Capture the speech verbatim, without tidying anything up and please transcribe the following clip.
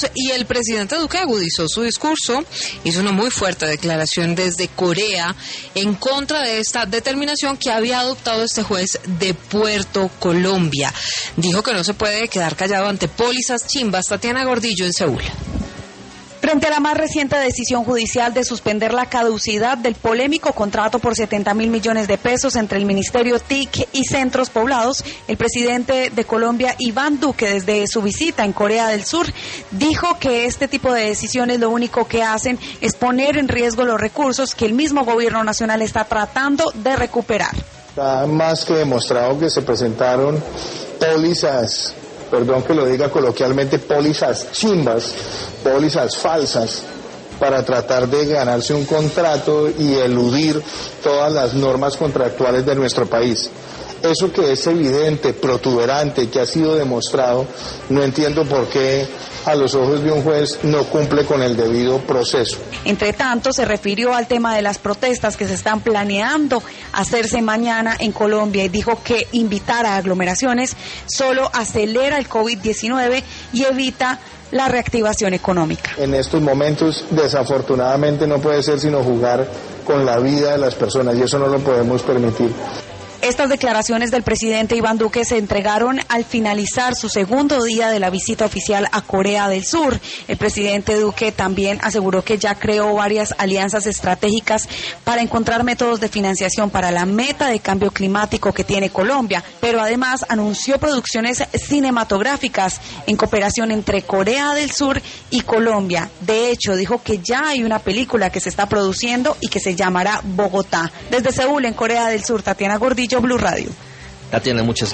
Y el presidente Duque agudizó su discurso, hizo una muy fuerte declaración desde Corea en contra de esta determinación que había adoptado este juez de Puerto Colombia. Dijo que no se puede quedar callado ante pólizas chimbas. Tatiana Gordillo en Seúl. Frente a la más reciente decisión judicial de suspender la caducidad del polémico contrato por setenta mil millones de pesos entre el Ministerio T I C y Centros Poblados, el presidente de Colombia, Iván Duque, desde su visita en Corea del Sur, dijo que este tipo de decisiones lo único que hacen es poner en riesgo los recursos que el mismo gobierno nacional está tratando de recuperar. Está más que demostrado que se presentaron pólizas, perdón que lo diga coloquialmente, pólizas chimbas, pólizas falsas, para tratar de ganarse un contrato y eludir todas las normas contractuales de nuestro país. Eso que es evidente, protuberante, que ha sido demostrado, no entiendo por qué a los ojos de un juez no cumple con el debido proceso. Entre tanto, se refirió al tema de las protestas que se están planeando hacerse mañana en Colombia y dijo que invitar a aglomeraciones solo acelera el COVID diecinueve y evita la reactivación económica. En estos momentos, desafortunadamente, no puede ser sino jugar con la vida de las personas y eso no lo podemos permitir. Estas declaraciones del presidente Iván Duque se entregaron al finalizar su segundo día de la visita oficial a Corea del Sur. El presidente Duque también aseguró que ya creó varias alianzas estratégicas para encontrar métodos de financiación para la meta de cambio climático que tiene Colombia, pero además anunció producciones cinematográficas en cooperación entre Corea del Sur y Colombia. De hecho, dijo que ya hay una película que se está produciendo y que se llamará Bogotá. Desde Seúl, en Corea del Sur, Tatiana Gordillo, Blue Radio. Tatiana, muchas